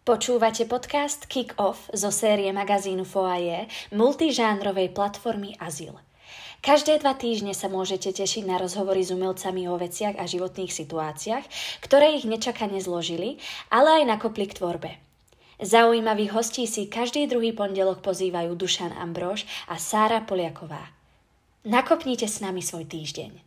Počúvate podcast Kick-Off zo série magazínu Foaie, multižánrovej platformy Azyl. Každé 2 týždne sa môžete tešiť na rozhovory s umelcami o veciach a životných situáciách, ktoré ich nečakane zložili, ale aj nakopli k tvorbe. Zaujímavých hostí si každý druhý pondelok pozývajú Dušan Ambrož a Sára Poliaková. Nakopnite s nami svoj týždeň.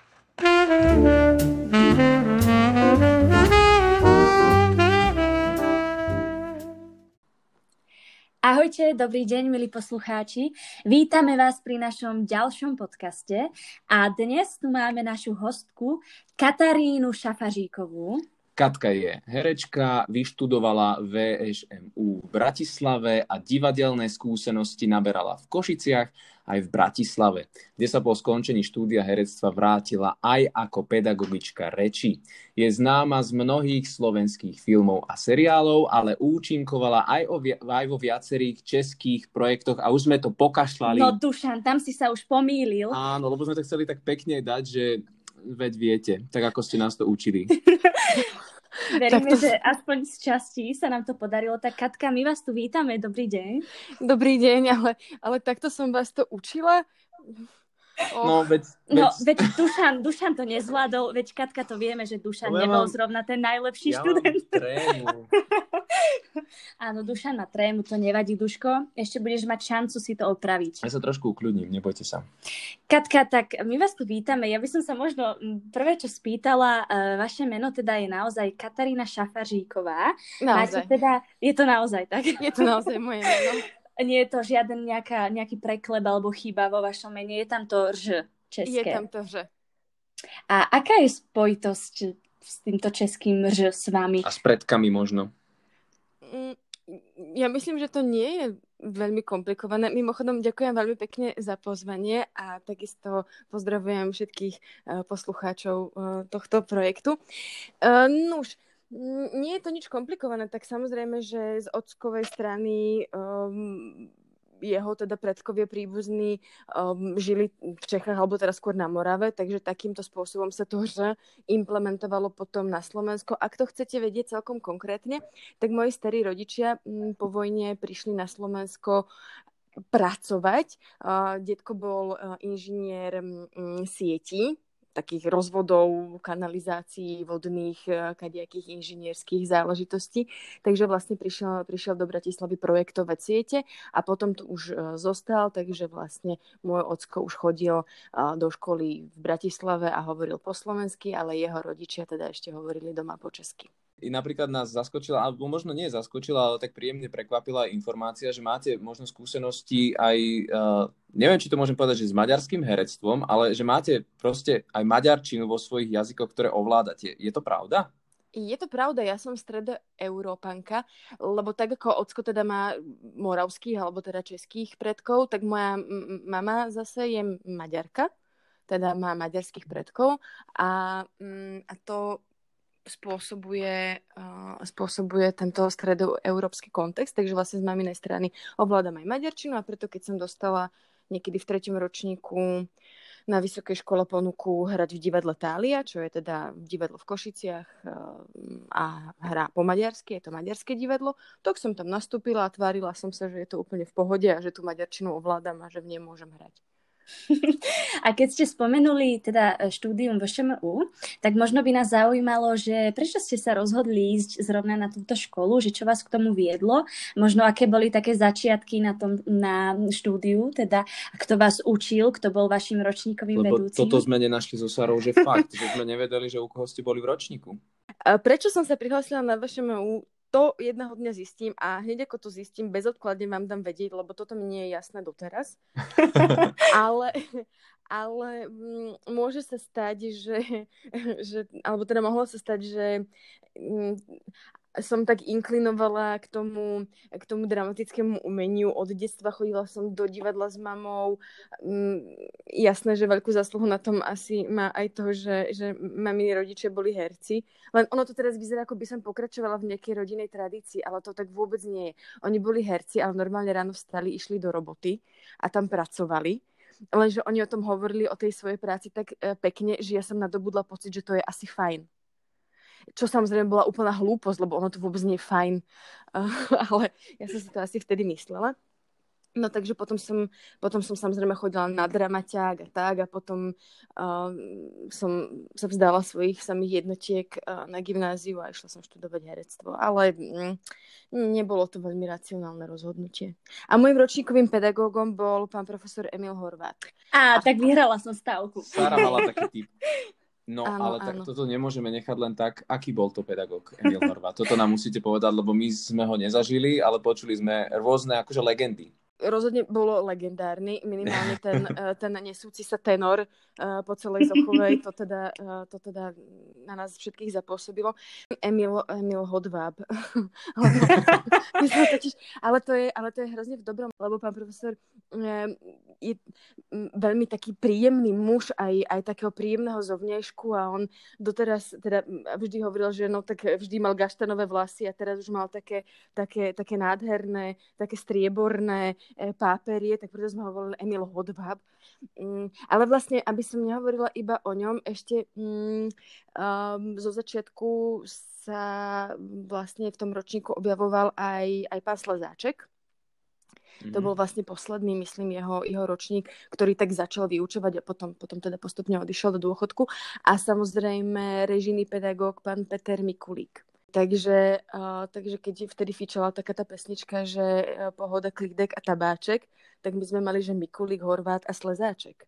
Ahojte, dobrý deň, milí poslucháči. Vítame vás pri našom ďalšom podcaste a dnes tu máme našu hostku Katarínu Šafaříkovú. Katka je herečka, vyštudovala VŠMU v Bratislave a divadelné skúsenosti naberala v Košiciach aj v Bratislave, kde sa po skončení štúdia herectva vrátila aj ako pedagogička reči. Je známa z mnohých slovenských filmov a seriálov, ale účinkovala aj vo viacerých českých projektoch a už sme to pokašľali. No Dušan, tam si sa už pomýlil. Áno, lebo sme to chceli tak pekne dať, že veď viete, tak ako ste nás to učili. Veríme, že aspoň z časti sa nám to podarilo. Tak Katka, my vás tu vítame. Dobrý deň. Dobrý deň, ale takto som vás to učila? No, veď Dušan to nezvládol, veď Katka to vieme, že Dušan nebol zrovna ten najlepší študent. Trému. Áno, Dušan má trému, to nevadí, Duško. Ešte budeš mať šancu si to opraviť. Ja sa trošku ukľudním, nebojte sa. Katka, tak my vás tu vítame. Ja by som sa možno prvé, čo spýtala, vaše meno teda je naozaj Katarína Šafaříková. Naozaj. Je to naozaj tak? Je to naozaj moje meno. Nie je to žiaden nejaký prekleb alebo chyba vo vašom mene. Je tam to Ž české. Je tam to Ž. A aká je spojitosť s týmto českým Ž s vami? A s predkami možno. Ja myslím, že to nie je veľmi komplikované. Mimochodom, ďakujem veľmi pekne za pozvanie a takisto pozdravujem všetkých poslucháčov tohto projektu. Nuž, nie je to nič komplikované, tak samozrejme, že z ockovej strany jeho teda predkovia príbuzní žili v Čechách alebo teraz skôr na Morave, takže takýmto spôsobom sa to už implementovalo potom na Slovensko. Ak to chcete vedieť celkom konkrétne, tak moji starí rodičia po vojne prišli na Slovensko pracovať. Detko bol inžinier sietí, takých rozvodov, kanalizácií, vodných, kadejakých inžinierských záležitostí. Takže vlastne prišiel do Bratislavy projektovať siete a potom tu už zostal, takže vlastne môj ocko už chodil do školy v Bratislave a hovoril po slovensky, ale jeho rodičia teda ešte hovorili doma po česky. I napríklad nás zaskočila, alebo možno nie zaskočila, ale tak príjemne prekvapila informácia, že máte možno skúsenosti aj, neviem, či to môžem povedať, že s maďarským herectvom, ale že máte proste aj maďarčinu vo svojich jazykoch, ktoré ovládate. Je to pravda? Je to pravda, ja som stredoeurópanka, lebo tak ako ocko teda má moravských alebo teda českých predkov, tak moja mama zase je Maďarka, teda má maďarských predkov a to spôsobuje tento stredoeurópsky kontext, takže vlastne z maminej strany ovládam aj maďarčinu a preto keď som dostala niekedy v 3. ročníku na vysokej škole ponuku hrať v divadle Thália, čo je teda divadlo v Košiciach a hrá po maďarsky, je to maďarské divadlo, tak som tam nastúpila a tvárila som sa, že je to úplne v pohode a že tú maďarčinu ovládam a že v nej môžem hrať. A keď ste spomenuli teda štúdium VŠMU, tak možno by nás zaujímalo, že prečo ste sa rozhodli ísť zrovna na túto školu, že čo vás k tomu viedlo, možno aké boli také začiatky na štúdiu, teda kto vás učil, kto bol vašim ročníkovým vedúcim. Toto sme nenašli so Sarou, že fakt, že sme nevedeli, že u koho ste boli v ročníku. Prečo som sa prihlásila na VŠMU? To jedného dňa zistím a hneď ako to zistím, bezodkladne vám dám vedieť, lebo toto mi nie je jasné doteraz. ale môže sa stať, alebo teda mohlo sa stať, že som tak inklinovala k tomu dramatickému umeniu. Od detstva chodila som do divadla s mamou. Jasné, že veľkú zásluhu na tom asi má aj to, že mami rodičia boli herci. Len ono to teraz vyzerá, ako by som pokračovala v nejakej rodinnej tradícii, ale to tak vôbec nie je. Oni boli herci, ale normálne ráno vstali, išli do roboty a tam pracovali. Lenže oni o tom hovorili, o tej svojej práci tak pekne, že ja som nadobudla pocit, že to je asi fajn. čo samozrejme bola úplná hlúposť, lebo ono to vôbec nie je fajn. Ale ja som si to asi vtedy myslela. No takže potom som samozrejme chodila na dramaťák a tak a potom som sa vzdala svojich samých jednotiek na gymnáziu a išla som študovať herectvo. Ale nebolo to veľmi racionálne rozhodnutie. A môjim ročníkovým pedagógom bol pán profesor Emil Horvát. Tak vyhrala som stávku. Sara mala taký typ. No, Áno, ale tak áno. toto nemôžeme nechať len tak. Aký bol to pedagóg Emil Horvát? Toto nám musíte povedať, lebo my sme ho nezažili, ale počuli sme rôzne akože legendy. Rozhodne bolo legendárny, minimálne ten nesúci sa tenor po celej Zochovej, to teda na nás všetkých zapôsobilo. Emil Hodváb. ale to je hrozne v dobrom, lebo pán profesor je veľmi taký príjemný muž, aj takého príjemného zovňajšku a on doteraz teda vždy hovoril, že no tak vždy mal gaštanové vlasy a teraz už mal také nádherné, také strieborné páperie, tak preto sme hovorili Emil Hodváb. Ale vlastne, aby som nehovorila iba o ňom, ešte zo začiatku sa vlastne v tom ročníku objavoval aj pán Slezáček. To bol vlastne posledný, myslím, jeho ročník, ktorý tak začal vyučovať a potom teda postupne odišiel do dôchodku. A samozrejme režijný pedagóg pán Peter Mikulík. Takže keď vtedy fičala taká tá pesnička, že pohoda, klídek a tabáček, tak my sme mali, že Mikulík, Horvát a Slezáček.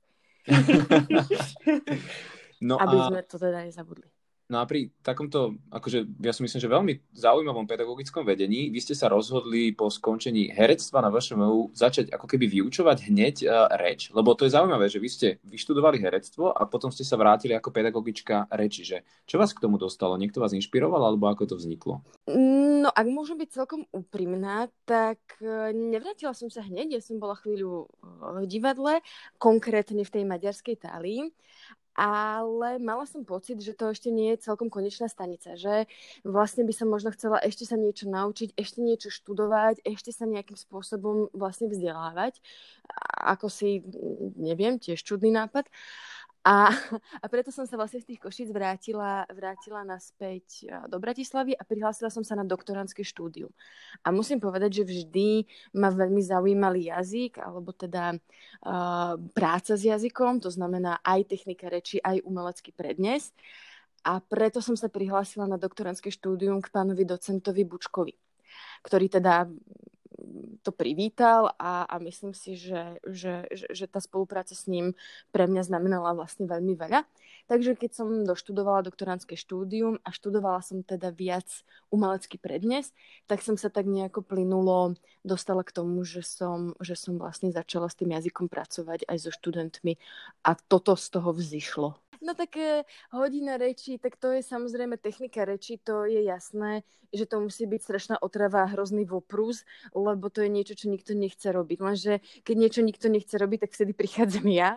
Aby sme to teda nezabudli. No a pri takomto, akože ja si myslím, že veľmi zaujímavom pedagogickom vedení, vy ste sa rozhodli po skončení herectva na VŠMU začať ako keby vyučovať hneď reč, lebo to je zaujímavé, že vy ste vyštudovali herectvo a potom ste sa vrátili ako pedagogička reči, že čo vás k tomu dostalo? Niekto vás inšpiroval, alebo ako to vzniklo? No, ak môžem byť celkom úprimná, tak nevrátila som sa hneď, ja som bola chvíľu v divadle, konkrétne v tej maďarskej Tálii, ale mala som pocit, že to ešte nie je celkom konečná stanica, že vlastne by som možno chcela ešte sa niečo naučiť, ešte niečo študovať, ešte sa nejakým spôsobom vlastne vzdelávať. Ako si, neviem, tiež čudný nápad. A preto som sa vlastne z tých Košíc vrátila naspäť do Bratislavy a prihlásila som sa na doktorandské štúdium. A musím povedať, že vždy ma veľmi zaujímal jazyk, alebo teda práca s jazykom, to znamená aj technika reči, aj umelecký prednes. A preto som sa prihlásila na doktorandské štúdium k pánovi docentovi Bučkovi, ktorý teda to privítal a myslím si, že tá spolupráca s ním pre mňa znamenala vlastne veľmi veľa. Takže keď som doštudovala doktorandské štúdium a študovala som teda viac umelecký prednes, tak som sa tak nejako plynulo dostala k tomu, že som vlastne začala s tým jazykom pracovať aj so študentmi a toto z toho vzišlo. No tak hodina reči, tak to je samozrejme technika reči, to je jasné, že to musí byť strašná otrava a hrozný voprús, lebo to je niečo, čo nikto nechce robiť. Lenže keď niečo nikto nechce robiť, tak vtedy prichádzam ja.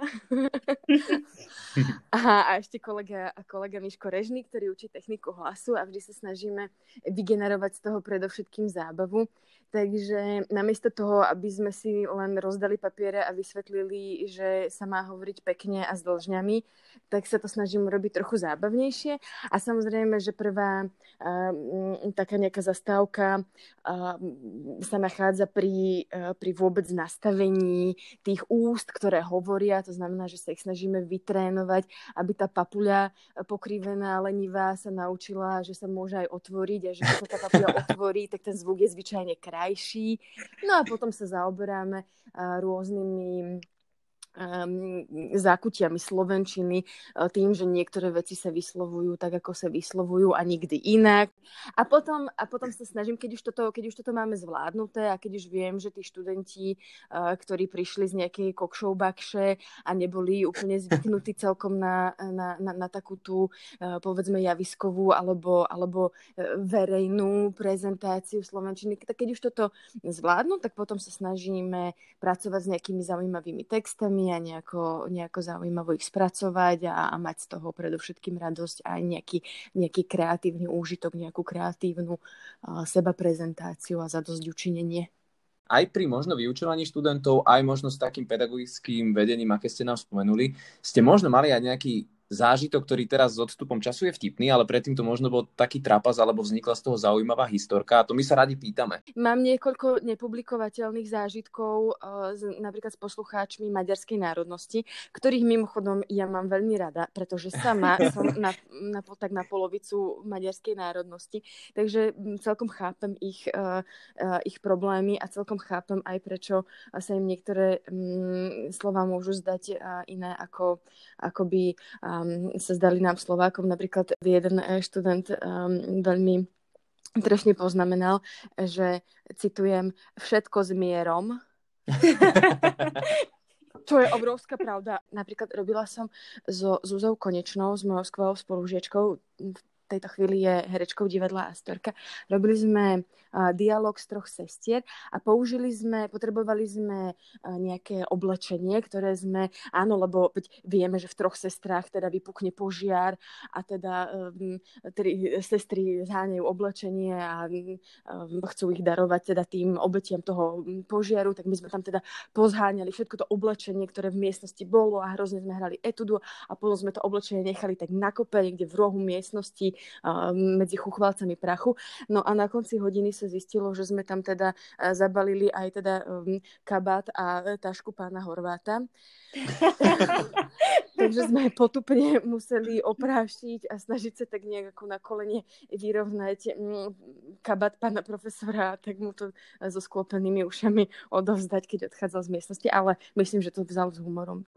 A ešte kolega Miško Režný, ktorý učí techniku hlasu a vždy sa snažíme vygenerovať z toho predovšetkým zábavu. Takže namiesto toho, aby sme si len rozdali papiere a vysvetlili, že sa má hovoriť pekne a s dĺžňami, tak sa to snažím robiť trochu zábavnejšie. A samozrejme, že prvá taká nejaká zastávka sa nachádza pri vôbec nastavení tých úst, ktoré hovoria. To znamená, že sa ich snažíme vytrénovať, aby tá papuľa pokrivená, lenivá sa naučila, že sa môže aj otvoriť a že keď sa tá papuľa otvorí, tak ten zvuk je zvyčajne krajší. No a potom sa zaoberáme rôznymi zákutiami slovenčiny, tým, že niektoré veci sa vyslovujú tak, ako sa vyslovujú a nikdy inak. A potom sa snažím, keď už toto máme zvládnuté a keď už viem, že tí študenti, ktorí prišli z nejakej kokšov bakše a neboli úplne zvyknutí celkom na takú tú, povedzme, javiskovú alebo verejnú prezentáciu slovenčiny, tak keď už toto zvládnu, tak potom sa snažíme pracovať s nejakými zaujímavými textami a nejako zaujímavo ich spracovať a mať z toho predovšetkým radosť aj nejaký kreatívny úžitok, nejakú kreatívnu sebaprezentáciu a zadosť učinenie. Aj pri možno vyučovaní študentov, aj možno s takým pedagogickým vedením, aké ste nám spomenuli, ste možno mali aj nejaký zážitok, ktorý teraz s odstupom času je vtipný, ale predtým to možno bol taký trapas, alebo vznikla z toho zaujímavá historka a to my sa radi pýtame. Mám niekoľko nepublikovateľných zážitkov napríklad s poslucháčmi maďarskej národnosti, ktorých mimochodom ja mám veľmi rada, pretože sama som tak na polovicu maďarskej národnosti, takže celkom chápem ich problémy a celkom chápem aj prečo sa im niektoré slova môžu zdať iné, ako by sa zdali nám Slovákom. Napríklad jeden študent veľmi trefne poznamenal, že citujem, všetko s mierom. Čo je obrovská pravda. Napríklad robila som so Zuzou Konečnou, s mojou skvelou spolužiečkou, v tejto chvíli je herečkou divadla Astorka. Robili sme dialog z 3 sestier a potrebovali sme nejaké oblečenie, ktoré sme, áno, lebo vieme, že v 3 sestrách teda vypukne požiar a teda 3 sestry zháňajú oblečenie a chcú ich darovať teda tým obetiam toho požiaru, tak my sme tam teda pozháňali všetko to oblečenie, ktoré v miestnosti bolo a hrozne sme hrali etudu a potom sme to oblečenie nechali tak na kope, niekde v rohu miestnosti medzi chuchvalcami prachu. No a na konci hodiny sa zistilo, že sme tam teda zabalili aj teda kabát a tašku pána Horváta. Takže sme potupne museli oprášiť a snažiť sa tak nejak ako na kolene vyrovnať kabát pána profesora a tak mu to so sklopenými ušami odovzdať, keď odchádzal z miestnosti, ale myslím, že to vzal s humorom.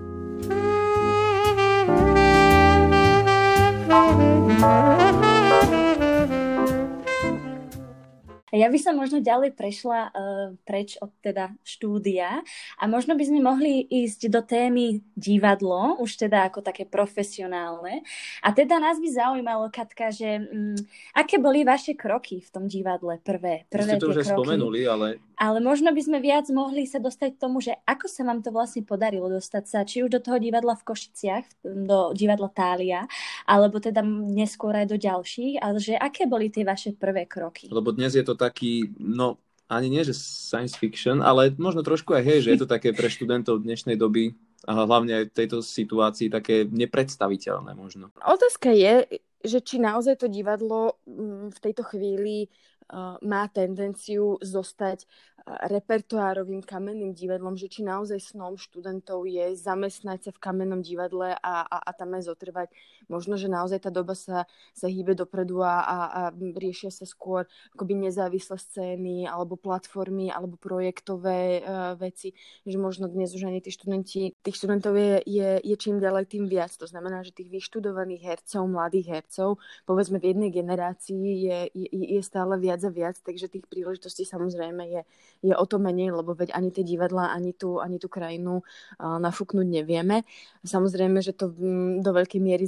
Ja by som možno ďalej prešla preč od teda štúdia a možno by sme mohli ísť do témy divadlo, už teda ako také profesionálne. A teda nás by zaujímalo, Katka, že aké boli vaše kroky v tom divadle prvé ste to už kroky. Spomenuli, Ale možno by sme viac mohli sa dostať k tomu, že ako sa vám to vlastne podarilo dostať sa, či už do toho divadla v Košiciach, do divadla Thália, alebo teda neskôr aj do ďalších, ale že aké boli tie vaše prvé kroky? Lebo dnes je to taký, no ani nie, že science fiction, ale možno trošku aj že je to také pre študentov dnešnej doby a hlavne aj v tejto situácii také nepredstaviteľné možno. Otázka je, že či naozaj to divadlo v tejto chvíli má tendenciu zostať repertoárovým kamenným divadlom, že či naozaj snom študentov je zamestnať sa v kamennom divadle a tam aj zotrvať. Možno, že naozaj tá doba sa hýbe dopredu a riešia sa skôr akoby nezávislé scény alebo platformy alebo projektové veci, že možno dnes už ani tých študentov je čím ďalej tým viac. To znamená, že tých vyštudovaných hercov, mladých hercov, povedzme v jednej generácii je stále viac a viac, takže tých príležitostí samozrejme je o to menej, lebo veď ani tie divadlá, ani tú krajinu nafúknuť nevieme. Samozrejme, že to do veľkej miery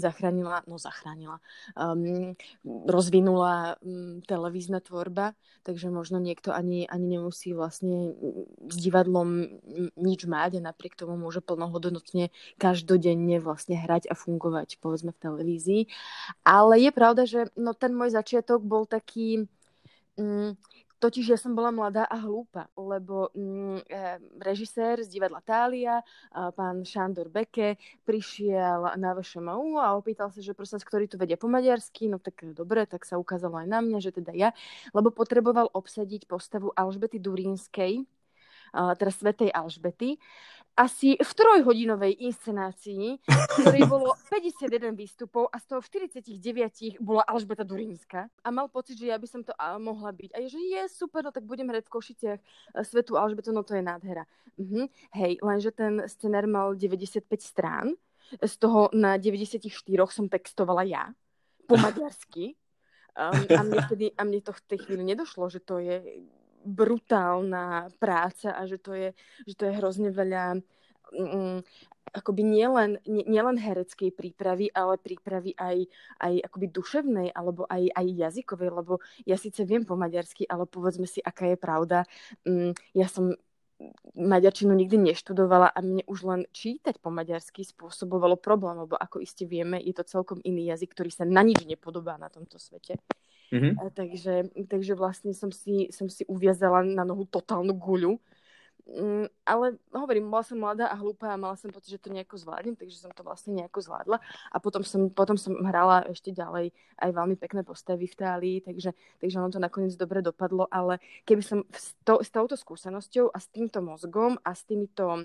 rozvinula televízna tvorba, takže možno niekto ani nemusí vlastne s divadlom nič mať a napriek tomu môže plnohodnotne každodenne vlastne hrať a fungovať, povedzme v televízii. Ale je pravda, že ten môj začiatok bol taký... Totiž ja som bola mladá a hlúpa, lebo režisér z divadla Thália, pán Sándor Beke, prišiel na VŠMU a opýtal sa, že prosím, ktorý tu vedia po maďarsky, no tak dobre, tak sa ukázalo aj na mňa, že teda ja, lebo potreboval obsadiť postavu Alžbety Durínskej, teda svätej Alžbety, asi v 3-hodinovej inscenácii, v ktorej bolo 51 výstupov a z toho 49 bola Alžbeta Durínska. A mal pocit, že ja by som to mohla byť. A je, že je super, no tak budem hrať v Košiciach svätú Alžbetu, no to je nádhera. Hej, lenže ten scenár mal 95 strán, z toho na 94 som textovala ja, po maďarsky. A mne to v tej chvíli nedošlo, že to je brutálna práca a že to je hrozne veľa akoby nielen hereckej prípravy, ale prípravy aj akoby duševnej alebo aj jazykovej, lebo ja síce viem po maďarsky, ale povedzme si, aká je pravda. Ja som maďarčinu nikdy neštudovala a mne už len čítať po maďarsky spôsobovalo problém, lebo ako iste vieme, je to celkom iný jazyk, ktorý sa na nič nepodobá na tomto svete. Takže vlastne som si uviazala na nohu totálnu guľu Ale hovorím, bola som mladá a hlúpa a mala som pocit, že to nejako zvládnem, takže som to vlastne nejako zvládla. A potom som hrala ešte ďalej aj veľmi pekné postavy v Tálii, takže ono to nakoniec dobre dopadlo, ale keby som s touto skúsenosťou a s týmto mozgom a s týmito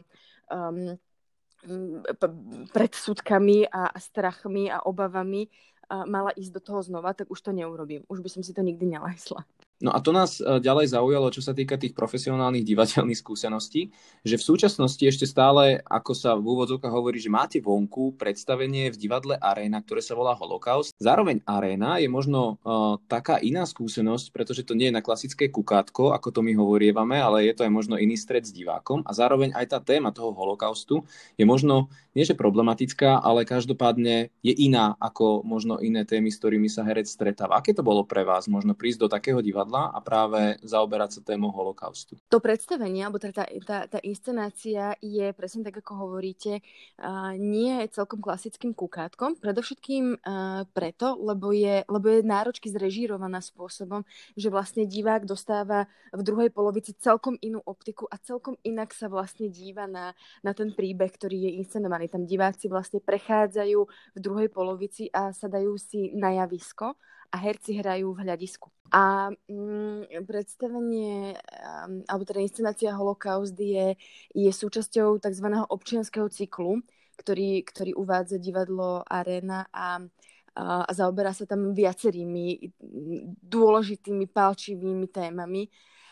predsudkami a strachmi a obavami mala ísť do toho znova, tak už to neurobím. Už by som si to nikdy nelajsla. No a to nás ďalej zaujalo, čo sa týka tých profesionálnych divadelných skúseností, že v súčasnosti ešte stále, ako sa v úvodzovkách hovorí, že máte vonku predstavenie v divadle Aréna, ktoré sa volá Holokaust. Zároveň Aréna je možno taká iná skúsenosť, pretože to nie je na klasické kukátko, ako to my hovorievame, ale je to aj možno iný stret s divákom a zároveň aj tá téma toho holokaustu je možno nie že problematická, ale každopádne je iná ako možno iné témy, s ktorými sa herec stretáva. Aké to bolo pre vás možno prísť do takého divadla a práve zaoberať sa témou holokaustu? To predstavenie, alebo tá inscenácia je presne tak, ako hovoríte, nie je celkom klasickým kukátkom. Predovšetkým preto, lebo je náročky zrežírovaná spôsobom, že vlastne divák dostáva v druhej polovici celkom inú optiku a celkom inak sa vlastne díva na ten príbeh, ktorý je inscenovaný. Tam diváci vlastne prechádzajú v druhej polovici a sadajú si na javisko a herci hrajú v hľadisku. A predstavenie, alebo teda inscenácia Holokaust je súčasťou tzv. Občianskeho cyklu, ktorý uvádza divadlo Aréna a zaoberá sa tam viacerými dôležitými, palčivými témami.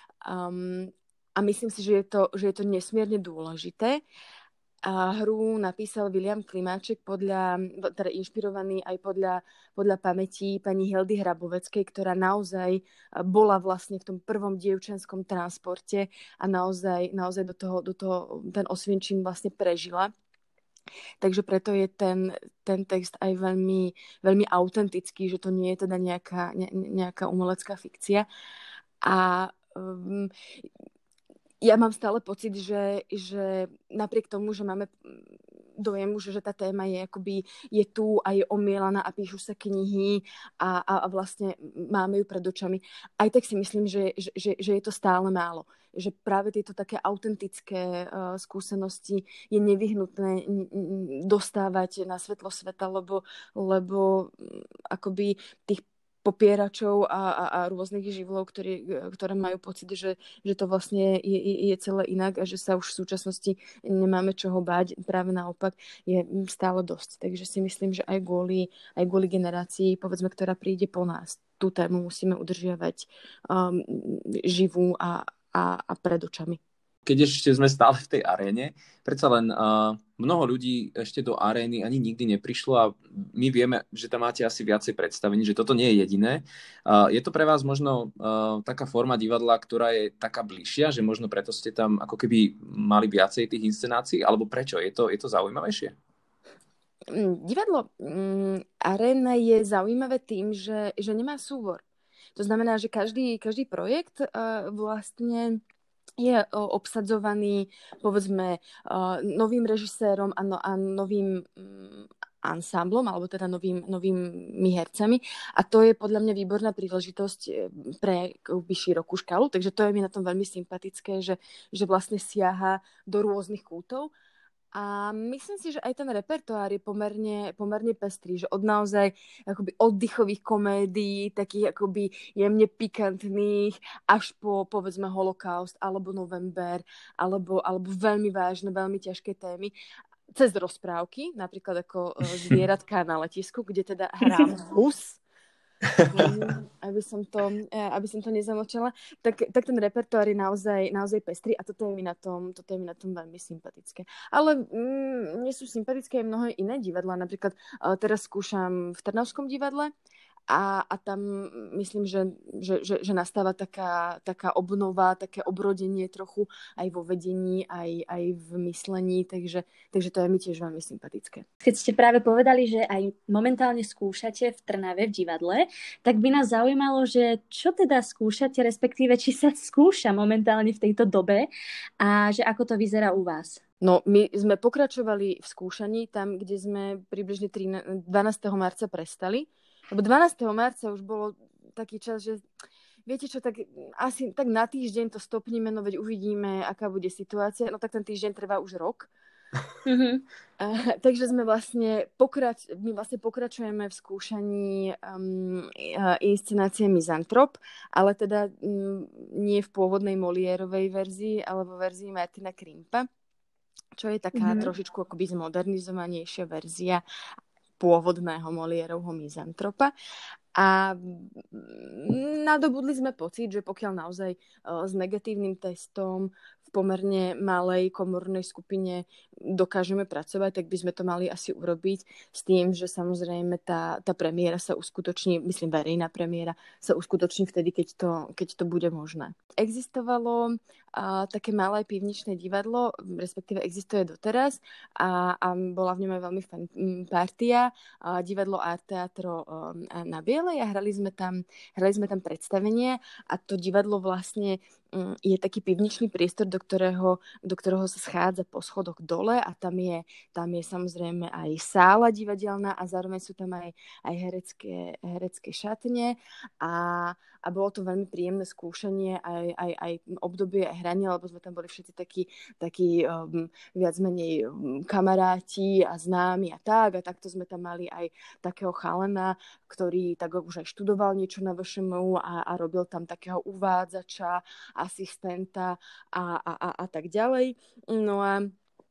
A myslím si, že je to nesmierne dôležité. A hru napísal Viliam Klimáček teda inšpirovaný aj podľa pamätí pani Hildy Hraboveckej, ktorá naozaj bola vlastne v tom prvom dievčenskom transporte a naozaj do toho ten Osvienčim vlastne prežila. Takže preto je ten text aj veľmi, veľmi autentický, že to nie je teda nejaká umelecká fikcia. A ja mám stále pocit, že napriek tomu, že máme dojem, že tá téma je tu a je omielaná a píšu sa knihy a vlastne máme ju pred očami, aj tak si myslím, že je to stále málo. Že práve tieto také autentické skúsenosti je nevyhnutné dostávať na svetlo sveta, lebo akoby tých popieračov a rôznych živlov, ktoré majú pocit, že to vlastne je celé inak a že sa už v súčasnosti nemáme čoho báť. Práve naopak je stále dosť. Takže si myslím, že aj kvôli generácii, povedzme, ktorá príde po nás, tú tému musíme udržiavať živú a pred očami. Keď ešte sme stále v tej aréne, predsa len mnoho ľudí ešte do arény ani nikdy neprišlo a my vieme, že tam máte asi viacej predstavení, že toto nie je jediné. Je to pre vás možno taká forma divadla, ktorá je taká bližšia, že možno preto ste tam ako keby mali viacej tých inscenácií, alebo prečo? Je to zaujímavejšie? Divadlo Aréna je zaujímavé tým, že nemá súbor. To znamená, že každý projekt vlastne je obsadzovaný, povedzme, novým režisérom a novým ansámblom, alebo teda novými hercami. A to je podľa mňa výborná príležitosť pre širokú škálu, takže to je mi na tom veľmi sympatické, že vlastne siaha do rôznych kútov. A myslím si, že aj ten repertoár je pomerne pestrý, že od naozaj akoby oddychových komédií, takých akoby jemne pikantných, až po, povedzme, Holokaust, alebo November, alebo veľmi vážne, veľmi ťažké témy, cez rozprávky, napríklad ako Zvieratka na letisku, kde teda hrám hus, aby som to nezamlčala, tak ten repertoár je naozaj pestrý a toto je mi na tom veľmi sympatické. Ale mne sú sympatické aj mnohé iné divadlá. Napríklad teraz skúšam v Trnavskom divadle a tam myslím, že nastáva taká obnova, také obrodenie trochu aj vo vedení, aj v myslení, takže to je mi tiež veľmi sympatické. Keď ste práve povedali, že aj momentálne skúšate v Trnave v divadle, tak by nás zaujímalo, že čo teda skúšate, respektíve či sa skúša momentálne v tejto dobe a že ako to vyzerá u vás. No, my sme pokračovali v skúšaní tam, kde sme približne 12. marca prestali. Lebo 12. marca už bolo taký čas, že viete čo, tak asi tak na týždeň to stopníme, no veď uvidíme, aká bude situácia. No tak ten týždeň trvá už rok. Takže my vlastne pokračujeme v skúšaní inscenácie Mizantrop, ale teda nie v pôvodnej Moliérovej verzii, ale vo verzii Martina Krimpa, čo je taká trošičku akoby zmodernizovanejšia verzia pôvodného Moliérovho Mizantropa. A nadobudli sme pocit, že pokiaľ naozaj s negatívnym testom v pomerne malej komornej skupine dokážeme pracovať, tak by sme to mali asi urobiť s tým, že samozrejme tá premiéra sa uskutoční, myslím verejná premiéra, sa uskutoční vtedy, keď to bude možné. Existovalo také malé pivničné divadlo, respektíve existuje doteraz a bola v ňom aj veľmi fajn partia, divadlo Art Teatro na Bielej a hrali sme tam predstavenie a to divadlo vlastne je taký pivničný priestor, do ktorého sa schádza po schodoch dole a tam je samozrejme aj sála divadelná a zároveň sú tam aj herecké šatne a bolo to veľmi príjemné skúšanie aj obdobie hrania, lebo sme tam boli všetci takí viac menej kamaráti a známi a takto sme tam mali aj takého chalana, ktorý tak už aj študoval niečo na VŠMU a robil tam takého uvádzača, asistenta a tak ďalej. No a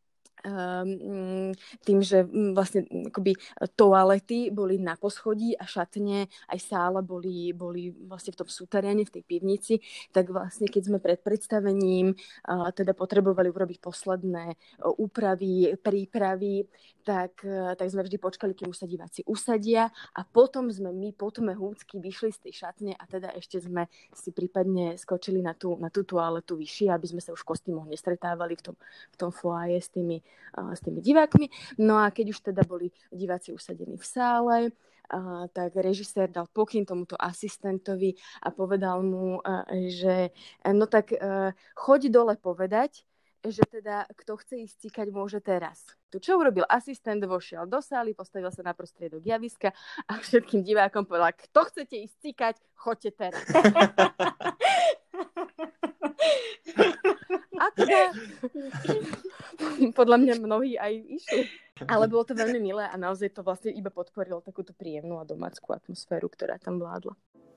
tým, že vlastne akoby toalety boli na poschodí a šatne aj sála boli vlastne v tom súteréne, v tej pivnici, tak vlastne keď sme pred predstavením teda potrebovali urobiť posledné úpravy, prípravy, tak sme vždy počkali, kým už sa diváci usadia a potom sme my húcky vyšli z tej šatne a teda ešte sme si prípadne skočili na tú toaletu vyššie, aby sme sa už v kostýmoch nestretávali v tom foaje s tými divákmi. No a keď už teda boli diváci usadení v sále, tak režisér dal pokyn tomuto asistentovi a povedal mu, že no tak choď dole povedať, že teda kto chce ísť cikať, môže teraz. Tu čo urobil asistent, vošiel do sály, postavil sa na prostriedok javiska a všetkým divákom povedal, kto chcete ísť cikať, choďte teraz. A teda podľa mňa mnohí aj išli. Ale bolo to veľmi milé a naozaj to vlastne iba podporilo takúto príjemnú a domácku atmosféru, ktorá tam vládla.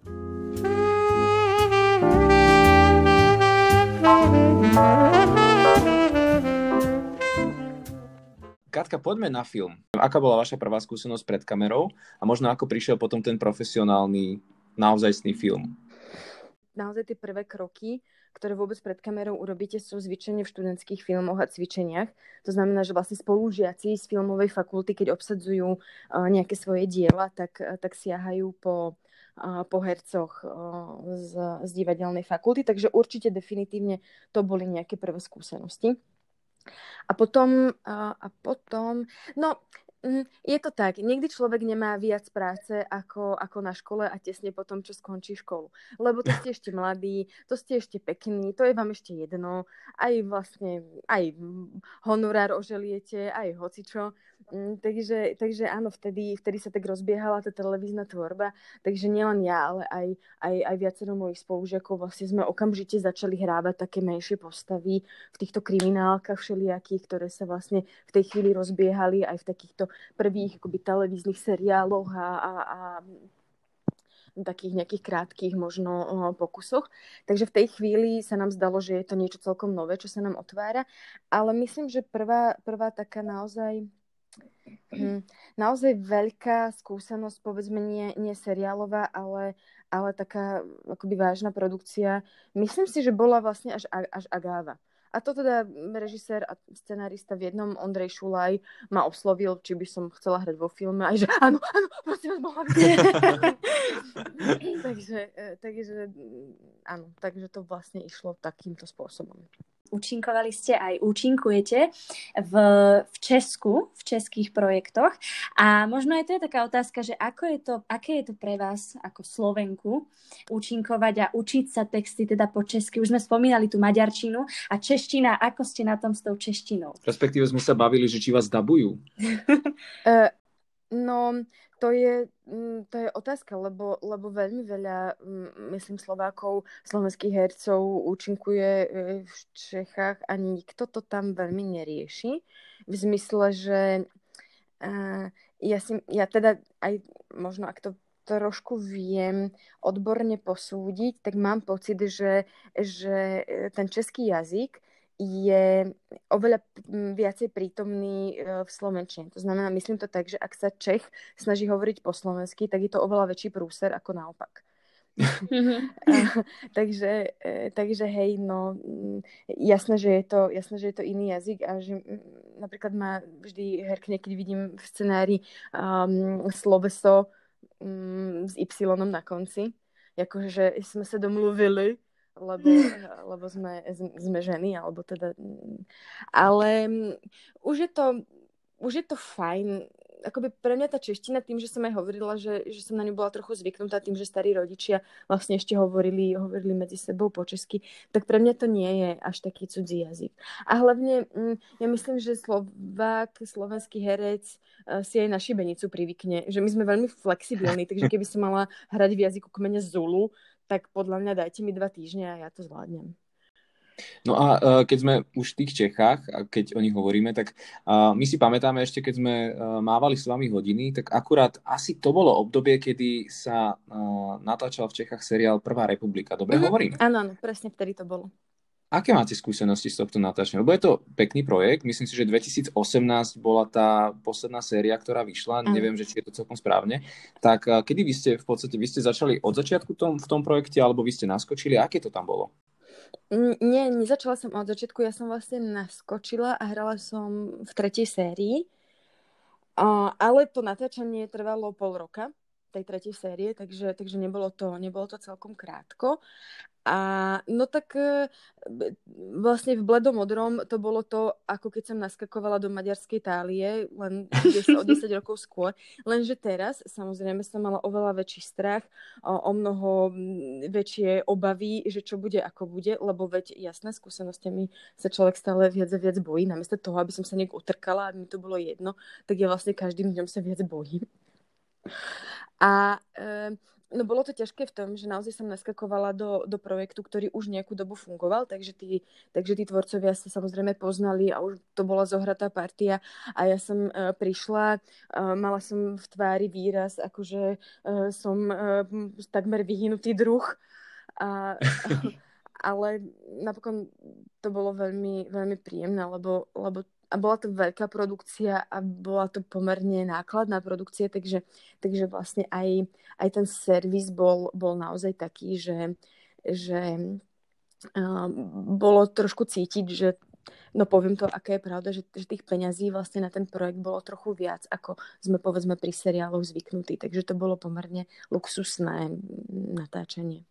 Katka, poďme na film. Aká bola vaša prvá skúsenosť pred kamerou a možno ako prišiel potom ten profesionálny, naozajstný film? Naozaj tie prvé kroky, ktoré vôbec pred kamerou urobíte, sú zvyčajne v študentských filmoch a cvičeniach. To znamená, že vlastne spolužiaci z filmovej fakulty, keď obsadzujú nejaké svoje diela, tak siahajú po hercoch z divadelnej fakulty. Takže určite definitívne to boli nejaké prvé skúsenosti. A potom, no, je to tak, niekdy človek nemá viac práce ako na škole a tesne potom, čo skončí školu. Lebo to ste ešte mladí, to ste ešte pekní, to je vám ešte jedno, aj vlastne, aj honorár oželiete, aj hocičo. Takže áno, vtedy sa tak rozbiehala tá televízna tvorba, takže nielen ja, ale aj viacero mojich spolužiakov vlastne sme okamžite začali hrávať také menšie postavy v týchto kriminálkach všelijakých, ktoré sa vlastne v tej chvíli rozbiehali aj v takýchto prvých akoby televíznych seriáloch a takých nejakých krátkých možno pokusoch. Takže v tej chvíli sa nám zdalo, že je to niečo celkom nové, čo sa nám otvára, ale myslím, že prvá taká naozaj veľká skúsenosť, povedzme nie seriálová, ale taká akoby vážna produkcia. Myslím si, že bola vlastne až Agáva. A to teda režisér a scenárista v jednom, Ondrej Šulaj, ma oslovil, či by som chcela hrať vo filme. Aj že áno, prosím vás, mohla byť. takže áno, takže to vlastne išlo takýmto spôsobom. Účinkovali ste aj účinkujete v Česku, v českých projektoch. A možno aj to je taká otázka, že aké je to pre vás ako Slovenku účinkovať a učiť sa texty teda po česky. Už sme spomínali tú maďarčinu a čeština. Ako ste na tom s tou češtinou? Respektíve sme sa bavili, že či vás dabujú. No, to je otázka, lebo veľmi veľa, myslím, Slovákov, slovenských hercov účinkuje v Čechách a nikto to tam veľmi nerieši. V zmysle, že ja teda aj možno, ak to trošku viem odborne posúdiť, tak mám pocit, že ten český jazyk je oveľa viacej prítomný v slovenčine. To znamená, myslím to tak, že ak sa Čech snaží hovoriť po slovensky, tak je to oveľa väčší prúser ako naopak. takže hej, no jasné, že je to iný jazyk a že napríklad ma vždy herkne, keď vidím v scenári sloveso s Y na konci, akože sme sa domluvili, lebo sme ženy, alebo teda ale už je to fajn. Akoby pre mňa tá čeština, tým, že som aj hovorila, že som na ňu bola trochu zvyknutá, tým, že starí rodičia vlastne ešte hovorili medzi sebou po česky, tak pre mňa to nie je až taký cudzí jazyk. A hlavne ja myslím, že slovenský herec si aj na šibenicu privykne, že my sme veľmi flexibilní, takže keby som mala hrať v jazyku kmeňa Zulu, tak podľa mňa dajte mi 2 týždne a ja to zvládnem. No a keď sme už v tých Čechách, a keď o nich hovoríme, tak my si pamätáme ešte, keď sme mávali s vami hodiny, tak akurát asi to bolo obdobie, kedy sa natáčal v Čechách seriál Prvá republika. Dobre hovorím? Áno, presne vtedy to bolo. Aké máte skúsenosti z tohto natáčania? Lebo je to pekný projekt. Myslím si, že 2018 bola tá posledná séria, ktorá vyšla. Neviem, že či je to celkom správne. Tak kedy vy ste začali od začiatku v tom projekte, alebo vy ste naskočili? Aké to tam bolo? Nie, nezačala som od začiatku, ja som vlastne naskočila a hrala som v 3. sérii, ale to natáčanie trvalo 0,5 roka tej 3. série, takže nebolo to celkom krátko. A no tak vlastne v bledomodrom to bolo to, ako keď som naskakovala do maďarskej Tálie, len o 10 rokov skôr. Lenže teraz, samozrejme, som mala oveľa väčší strach, o mnoho väčšie obavy, že čo bude, ako bude, lebo veď jasné, skúsenostiami sa človek stále viac a viac bojí. Namiesto toho, aby som sa nejak utrkala, aby mi to bolo jedno, tak ja vlastne každým dňom sa viac bojím. A no bolo to ťažké v tom, že naozaj som naskakovala do projektu, ktorý už nejakú dobu fungoval, takže tí tvorcovia sa samozrejme poznali a už to bola zohratá partia a ja som prišla, mala som v tvári výraz, akože som takmer vyhynutý druh, ale napokon to bolo veľmi, veľmi príjemné, lebo a bola to veľká produkcia a bola to pomerne nákladná produkcia, takže vlastne aj ten servis bol naozaj taký, že bolo trošku cítiť, že no poviem to, aká je pravda, že tých peňazí vlastne na ten projekt bolo trochu viac, ako sme povedzme pri seriáloch zvyknutí, takže to bolo pomerne luxusné natáčanie.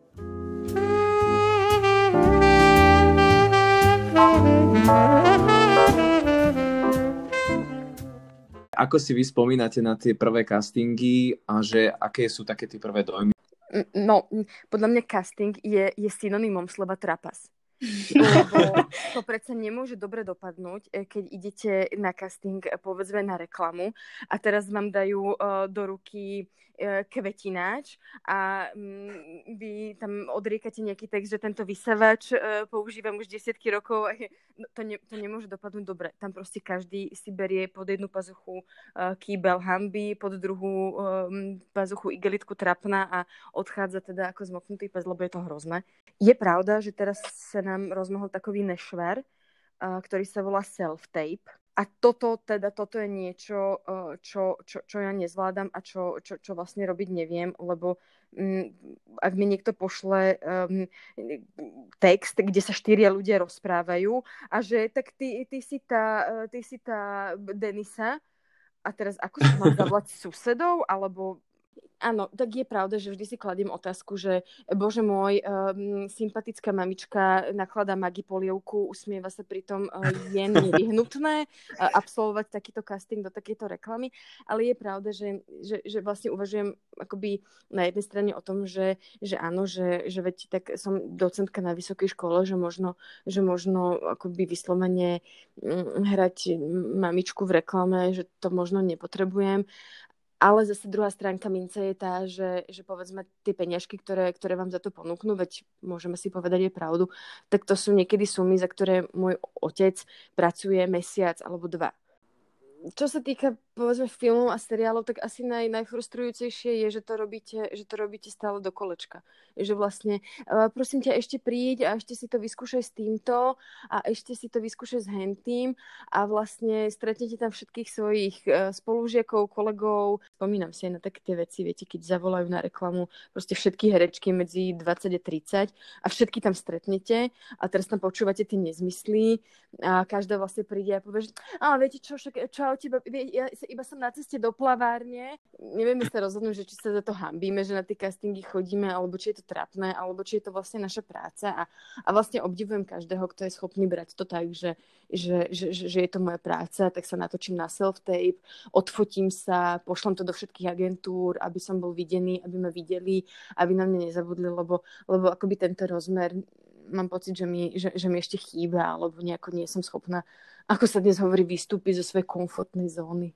Ako si vy spomínate na tie prvé castingy a že aké sú také tie prvé dojmy? No, podľa mňa casting je synonymom slova trapas. Lebo to predsa nemôže dobre dopadnúť, keď idete na casting, povedzme na reklamu a teraz vám dajú do ruky kvetináč a vy tam odriekate nejaký text, že tento vysavač používam už 10 rokov. To nemôže dopadnúť dobre. Tam proste každý si berie pod jednu pazuchu kýbel hanby, pod druhú pazuchu igelitku trapna a odchádza teda ako zmoknutý pes, lebo je to hrozné. Je pravda, že teraz sa nám rozmohol takový nešvar, ktorý sa volá self-tape. A toto je niečo, čo ja nezvládam a čo vlastne robiť neviem, lebo ak mi niekto pošle text, kde sa 4 ľudia rozprávajú a že tak ty si tá Denisa a teraz ako sa mám zavolať susedov, alebo Áno, tak je pravda, že vždy si kladiem otázku, že bože môj, sympatická mamička nakladá Maggi polievku, usmieva sa pritom, je nevyhnutné absolvovať takýto casting do takéto reklamy, ale je pravda, že vlastne uvažujem akoby na jednej strane o tom, že áno, že veď tak som docentka na vysokej škole, že možno akoby vyslovene hrať mamičku v reklame, že to možno nepotrebujem. Ale zase druhá stránka mince je tá, že povedzme tie peniažky, ktoré vám za to ponúknú, veď môžeme si povedať aj pravdu, tak to sú niekedy sumy, za ktoré môj otec pracuje mesiac alebo 2. Čo sa týka, povedzme, filmov a seriálov, tak asi najfrustrujúcejšie je, že to robíte stále do kolečka. Že vlastne, prosím ťa, ešte príď a ešte si to vyskúšaj s týmto a ešte si to vyskúšaj s hentým a vlastne stretnete tam všetkých svojich spolužiakov, kolegov. Spomínam si aj na také tie veci, viete, keď zavolajú na reklamu proste všetky herečky medzi 20 a 30 a všetky tam stretnete a teraz tam počúvate tie nezmysly a každá vlastne príde a povie, že ale viete čo, čaute, ja iba som na ceste do plavárne. Nevieme sa rozhodnúť, že či sa za to hanbíme, že na tie castingy chodíme, alebo či je to trápne, alebo či je to vlastne naša práca a vlastne obdivujem každého, kto je schopný brať to tak, že je to moja práca, tak sa natočím na self-tape, odfotím sa, pošlem to do všetkých agentúr, aby som bol videný, aby ma videli, aby na mňa nezabudli, lebo akoby tento rozmer mám pocit, že mi ešte chýba, alebo nejako nie som schopná, ako sa dnes hovorí, vystúpiť zo svojej komfortnej zóny.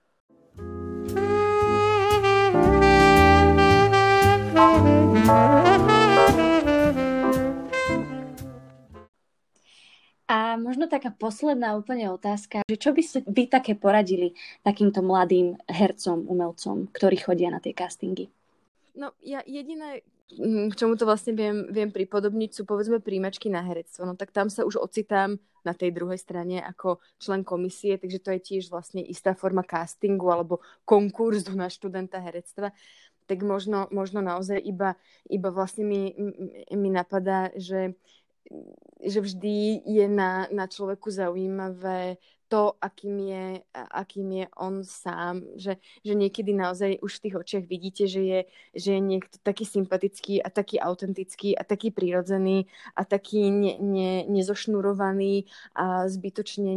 A možno taká posledná úplne otázka, že čo by ste vy také poradili takýmto mladým hercom, umelcom, ktorí chodia na tie castingy? No ja jediné, k čomu to vlastne viem pripodobniť, sú povedzme príjmačky na herectvo. No tak tam sa už ocitám na tej druhej strane ako člen komisie, takže to je tiež vlastne istá forma castingu alebo konkurzu na študenta herectva. Tak možno naozaj iba vlastne mi napadá, že vždy je na človeku zaujímavé to, akým je on sám, že niekedy naozaj už v tých očiach vidíte, že je niekto taký sympatický a taký autentický a taký prirodzený a taký nezošnurovaný a zbytočne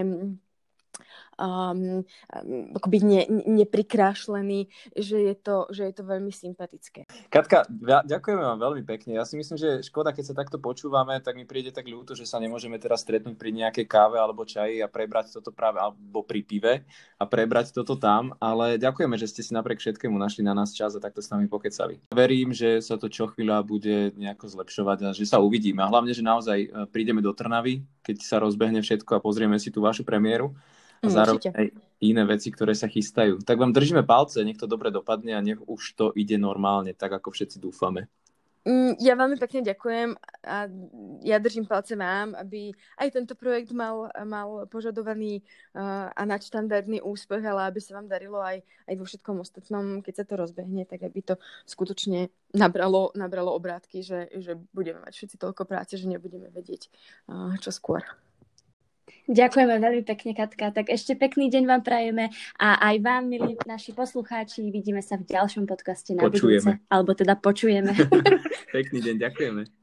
akoby neprikrášlený, že je to veľmi sympatické. Katka, ďakujeme vám veľmi pekne. Ja si myslím, že škoda, keď sa takto počúvame, tak mi príde tak ľúto, že sa nemôžeme teraz stretnúť pri nejakej káve alebo čaji a prebrať toto práve, alebo pri pive a prebrať toto tam, ale ďakujeme, že ste si napriek všetkému našli na nás čas a takto s nami pokecali. Verím, že sa to čo chvíľa bude nejako zlepšovať a že sa uvidíme. A hlavne, že naozaj prídeme do Trnavy, keď sa rozbehne všetko a pozrieme si tú vašu premiéru. A zároveň aj iné veci, ktoré sa chystajú. Tak vám držíme palce, nech to dobre dopadne a nech už to ide normálne, tak ako všetci dúfame. Ja veľmi pekne ďakujem a ja držím palce vám, aby aj tento projekt mal požadovaný a nadštandardný úspech, ale aby sa vám darilo aj vo všetkom ostatnom, keď sa to rozbehne, tak aby to skutočne nabralo obrátky, že budeme mať všetci toľko práce, že nebudeme vedieť čo skôr. Ďakujeme veľmi pekne, Katka. Tak ešte pekný deň vám prajeme a aj vám, milí naši poslucháči, vidíme sa v ďalšom podcaste na budúce. Alebo teda počujeme. Pekný deň, ďakujeme.